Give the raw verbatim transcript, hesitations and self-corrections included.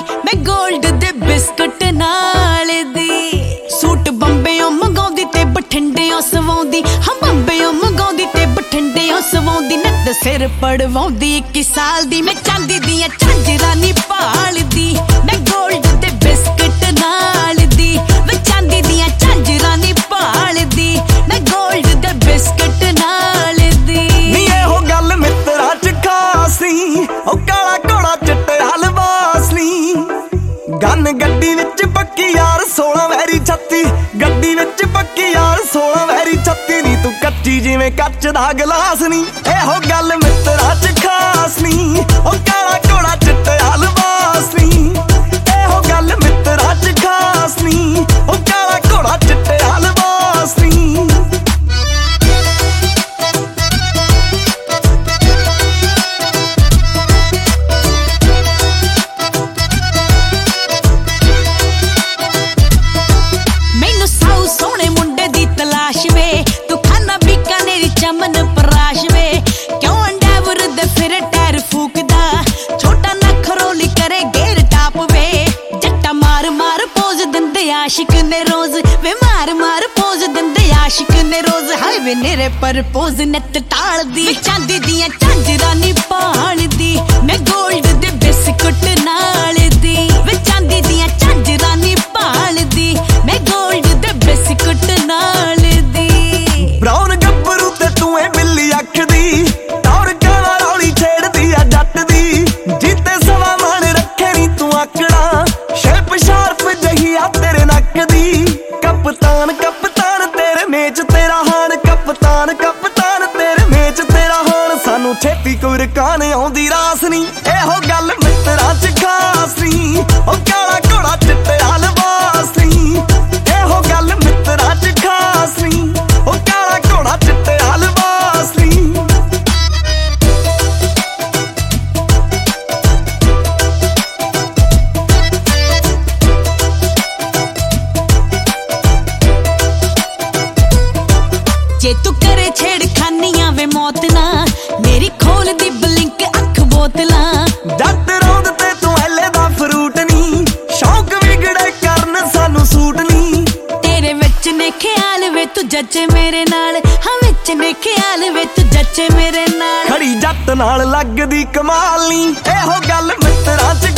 मैं गोल्ड दे बिस्कुट नाल दी। सूट बंबेओ मंगाउंदी ते बठिंडेओ सवाउंदी, हम बंबेओ मंगाउंदी ते बठिंडेओ सवाउंदी। नत सिर पड़वाउंदी इक्की साल दी, मैं चांदी दियां झांजरां नी भालदी। मैं गोल्ड दे बिस्कुट नाल दी, मैं चांदी दियां झांजरां नी भालदी। मैं गोल्ड दे बिस्कुट नाल दी। नी एहो गल मित्तरां च खास नी, ओ काला घोड़ा चिट्टे हलवास नी। गन गड्डी विच पक्की यार सोलह वैरी छत्ती, गड्डी विच पक्की यार सोलह वैरी छत्ती नी। तू कच्ची जिवें कच्च दा गलास नी, एहो गल मित्तरां च खास नी, ओ काला घोड़ा चिट्टे हलवास नी। एहो गल मित्तरां च खास नी, ओ काला घोड़ा चिट्टे हलवास नी। चमन पराश वे क्यों अंडावर दे फिर टैर फूकदा, छोटा नखरोली करे गेर टाप वे। जट्टा मार मार पोज दिंदे आशिक ने रोज, वे मार मार पोज दिंदे आशिक ने रोज। हाय वे नेरे पर पोज नत टाल दी, चांदी दियां झांजरां नी भालदी। मैं गोल्ड दे बिस्कुट नाल दी, वे चांदी दियां झांजरां नी भालदी। मैं गोल्ड दे बिस्कुट नाल दी। ब्राउन गब्बरू ते तू ए बिल्ली अख दी, टौर काला रौली छेड़दी आ जट दी। जीते सवा मन रखे नी तू आकड़ा, शेप शार्प जही आ तेरे नक दी। कप्तान कप्तान तेरे मेच तेरा हान, कप्तान कप्तान तेरे मेच तेरा हान। सानू छेती कोई रकान आउंदी रास नी, एहो गल मित्तरां च खास नी, ओ काला घोड़ा चिट्टे हलवास नी। एहो गल मित्तरां च खास नी, ओ काला घोड़ा चिट्टे हलवास नी। जे तू करे छेड़खानियां वे मौत ना, मेरी खोल दी ब्लिंक अख बोतलां। जट रौंद ते तू ऐले दा फ्रूट नी, शौक विगड़े करन सानू सूट नी। तेरे विच ने ख्याल वे तू जचे मेरे नाल, हाँ विच ने ख्याल वे तू जचे मेरे नाल। खड़ी जट नाल लगदी कमाल नी, एहो गल मित्तरां च